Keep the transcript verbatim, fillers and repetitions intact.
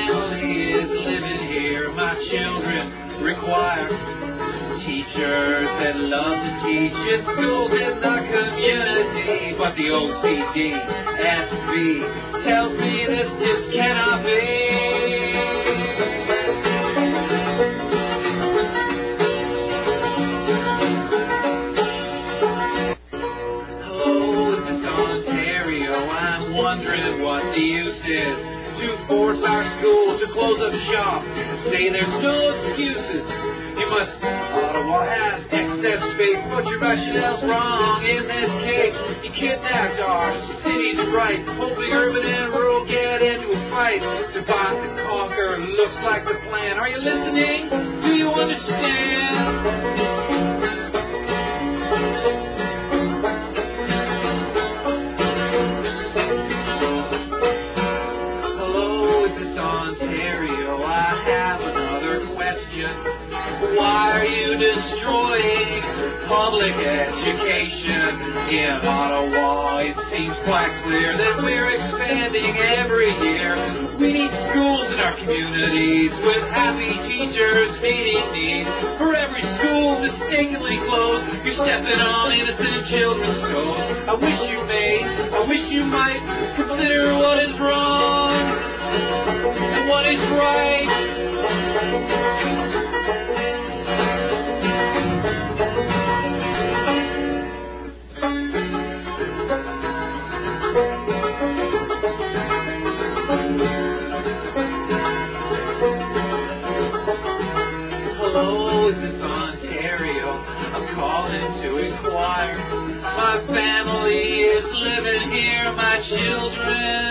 family is living here. My children require teachers that love to teach in schools in the community. But the O C D S B tells me this just cannot be. Wondering what the use is to force our school to close up shop and say there's no excuses. You must, Ottawa has excess space, but your rationale's wrong in this case. You kidnapped our city's right, hoping urban and rural get into a fight. Divide and conquer looks like the plan. Are you listening? Do you understand? Why are you destroying public education in Ottawa? It seems quite clear that we're expanding every year. We need schools in our communities with happy teachers meeting needs. For every school mistakenly closed, you're stepping on innocent children's toes. I wish you may, I wish you might consider what is wrong and what is right. Hello, is this Ontario? I'm calling to inquire. My family is living here, my children